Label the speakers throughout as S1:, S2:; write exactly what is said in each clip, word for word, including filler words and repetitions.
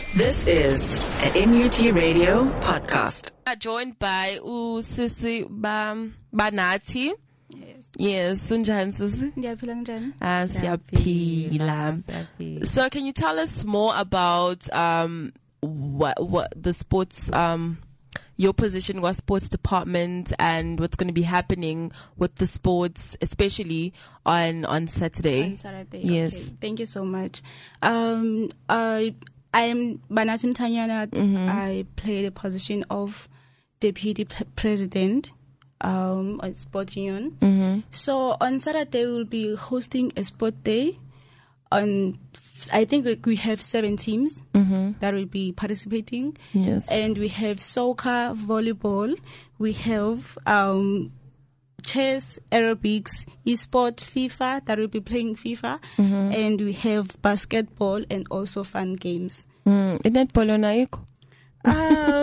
S1: This is an N U T Radio podcast.
S2: We are joined by Usisi Bam Banati.
S3: Yes.
S2: Yes, Sunjan Sisi.
S3: Ndiyaphila njani?
S2: Ah, siyaphila. So, can you tell us more about um what what the sports um your position was sports department and what's going to be happening with the sports, especially on on Saturday?
S3: On Saturday.
S2: Yes.
S3: Okay. Thank you so much. Um, I I'm Banati Mthanyana.
S2: Mm-hmm.
S3: I play the position of deputy p- president um on Sport Union.
S2: Mm-hmm.
S3: So on Saturday we'll be hosting a sport day. On I think like we have seven teams
S2: Mm-hmm.
S3: that will be participating.
S2: Yes.
S3: And we have soccer, volleyball, we have um, chess, aerobics, e-sport, FIFA, that will be playing FIFA,
S2: Mm-hmm.
S3: and we have basketball and also fun games.
S2: Mm. Netball on Aiko?
S3: Um,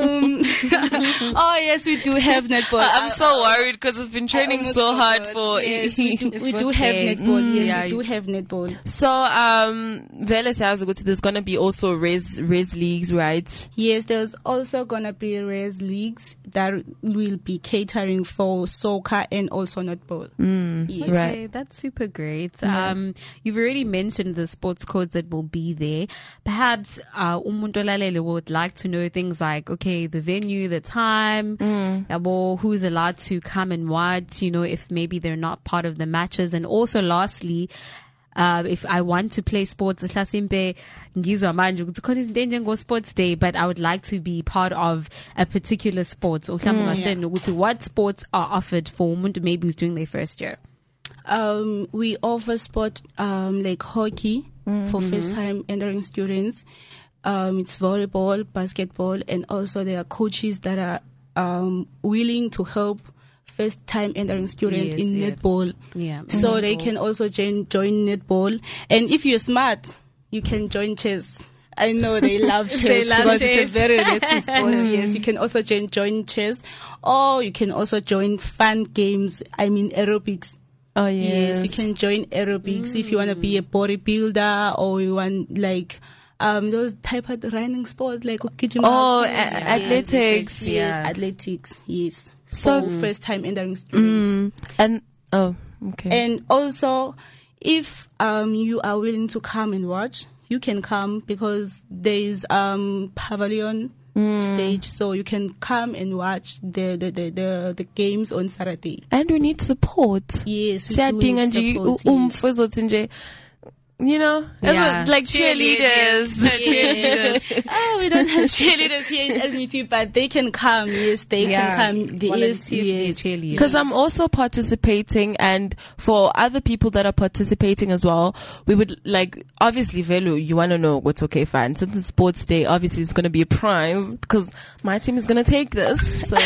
S3: oh yes, we do have netball.
S2: I'm so worried because we've been training
S3: almost
S2: so hard
S3: forgot.
S2: for
S3: Yes, we do, we do
S4: Sports
S3: have
S4: day.
S3: netball.
S2: Mm,
S3: Yes,
S4: yeah,
S3: we do
S4: you-
S3: have netball.
S2: So, um, Vele says there's gonna be also res res leagues, right?
S3: Yes, there's also gonna be res leagues that will be catering for soccer and also netball.
S2: Mm,
S3: Yes.
S2: Right.
S4: Okay, that's super great.
S2: Yeah.
S4: Um, you've already mentioned the sports codes that will be there. Perhaps uh, umuntu olalele would like to know things like, okay, the venue, the time, yabo, who's allowed to come and watch, you know, if maybe they're not part of the matches. And also lastly, uh, if I want to play sports, mhlasimpe ngizwa manje ukuthi khona izinto enjengo sports day, but I would like to be part of a particular sport. So mhlawumbe ukuthi what sports are offered for umuntu maybe who's doing their first year?
S3: Um, we offer sport um, like hockey for first time entering students. Um, it's volleyball, basketball, and also there are coaches that are um, willing to help first time entering students
S4: Yes,
S3: in
S4: yeah.
S3: netball.
S4: Yeah.
S3: So they can also join, join netball. And if you're smart, you can join chess. I know they love chess
S4: They love
S3: because it's
S4: chess.
S3: a very relaxing sport. Yes, you can also join, join chess, or you can also join fun games. I mean aerobics.
S2: Oh yes.
S3: Yes, you can join aerobics if you want to be a bodybuilder or you want like um those type of running sports like ukigijima.
S2: Oh, a-
S3: Yes,
S2: athletics.
S3: Yes,
S4: Yeah.
S3: athletics. Yes.
S2: So-
S3: For first time entering students.
S2: Mm, and oh, okay.
S3: And also, if um you are willing to come and watch, you can come because there is um pavilion stage, so you can come and watch the the the the, the games on Saturday.
S2: And we need support.
S3: Yes, we do
S2: Siyadinga
S3: need
S2: nje
S3: support,
S2: u-
S3: yes.
S2: umfo uzothi nje, you know,
S4: Yeah.
S2: like cheerleaders.
S3: Cheerleaders. Oh, we don't have cheerleaders here in L U T, but they can come. Yes, they
S4: Yeah.
S3: can come. There is,
S4: Volunteers to be
S3: yes.
S4: cheerleaders.
S2: Because I'm also participating, and for other people that are participating as well, we would like, obviously, Velu, you want to know what's okay, fine. Since it's sports day, obviously it's going to be a prize because my team is going to take this. So,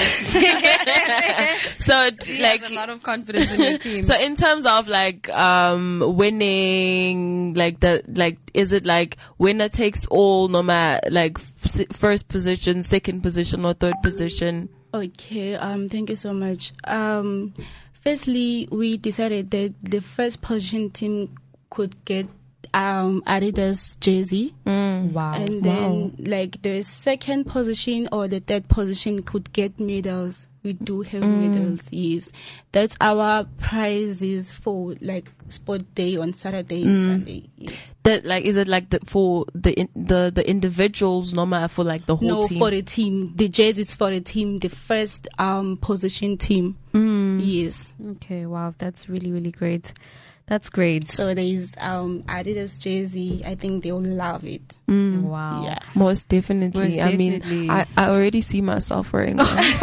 S2: so like,
S4: a lot of confidence in your team.
S2: so in terms of like um winning, like the like, is it like winner takes all, no matter like f- first position, second position, or third position?
S3: Okay, um, thank you so much. Um, firstly, we decided that the first position team could get um Adidas jersey,
S4: wow.
S3: and then like the second position or the third position could get medals. We do have medals. Yes, that's our prizes for like sport day on Saturday and Sunday. Yes.
S2: That like, is it like the for the in, the the individuals, no matter for like the whole
S3: No,
S2: team?
S3: for the team. The jersey is for the team. The first um position team. Yes.
S4: Okay, wow, that's really, really great. That's great.
S3: So there is um Adidas jersey. I think they'll love it.
S4: Wow.
S3: Yeah.
S2: Most definitely.
S4: Most
S2: I mean,
S4: definitely.
S2: I, I already see myself wearing one.
S3: Very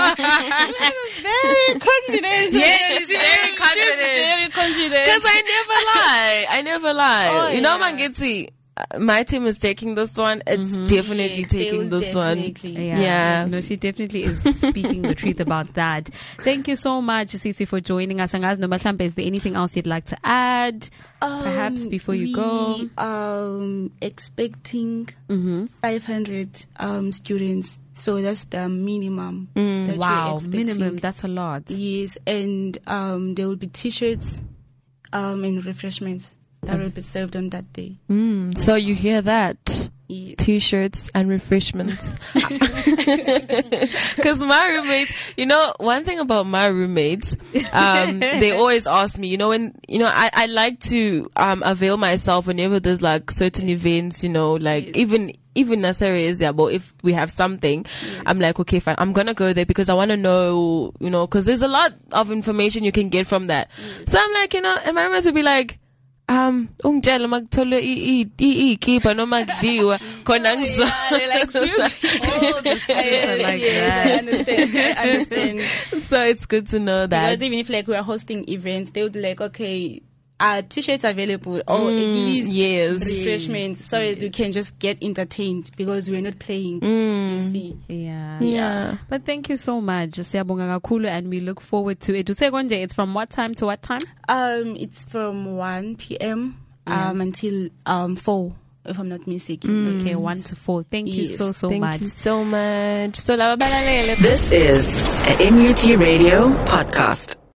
S3: confident.
S4: Yes, she's very confident.
S3: She's very confident.
S2: Because I never lie. I never lie.
S3: Oh,
S2: you know,
S3: yeah.
S2: Mangitsi, uh, my team is taking this one. It's definitely
S3: Yes,
S2: taking
S3: they'll
S2: this
S3: definitely.
S2: one. Yeah.
S4: No, she definitely is speaking the truth about that. Thank you so much, Sisi, for joining us. Angazi noma mhlambe, is there anything else you'd like to add? Perhaps
S3: Um,
S4: before you
S3: we
S4: go.
S3: um expecting five hundred um students. So that's the minimum. that we're
S4: Wow,
S3: expecting.
S4: minimum, that's a lot.
S3: Yes, and um, there will be T-shirts um, and refreshments that will be served on that day.
S2: Mm, so you hear that?
S3: Yes.
S2: T-shirts and refreshments. Because my roommates, you know, one thing about my roommates, um, they always ask me, you know, when, you know, I, I like to, um, avail myself whenever there's like certain events, you know, like
S3: Yes.
S2: even, even Nasari is there, but if we have something,
S3: Yes.
S2: I'm like, okay, fine, I'm gonna go there because I want to know, you know, because there's a lot of information you can get from that.
S3: Yes.
S2: So I'm like, you know, and my roommates would be like, um, ungitshela makutholwe ikhipha noma kudliwa khona ngizo.
S3: They're like,
S4: All the students are like
S3: yes,
S4: that.
S3: I understand. I understand.
S2: So it's good to know that.
S3: Because even if like we are hosting events, they would be like, okay, are t-shirts available or
S2: Mm,
S3: at least
S2: yes.
S3: refreshments so as we can just get entertained because we're not playing.
S2: Mm.
S3: You see.
S4: Yeah.
S2: Yeah.
S4: But thank you so much. Siyabonga kakhulu, and we look forward to it. Usekonje, it's from what time to what time?
S3: Um, it's from one p.m.
S4: Yeah.
S3: um until um four, if I'm not mistaken.
S4: Okay,
S3: Yes.
S4: one to four. Thank you
S3: Yes.
S4: so, so
S2: Thank
S4: much.
S2: you so much. So, laba balalele.
S1: This is a M U T Radio podcast.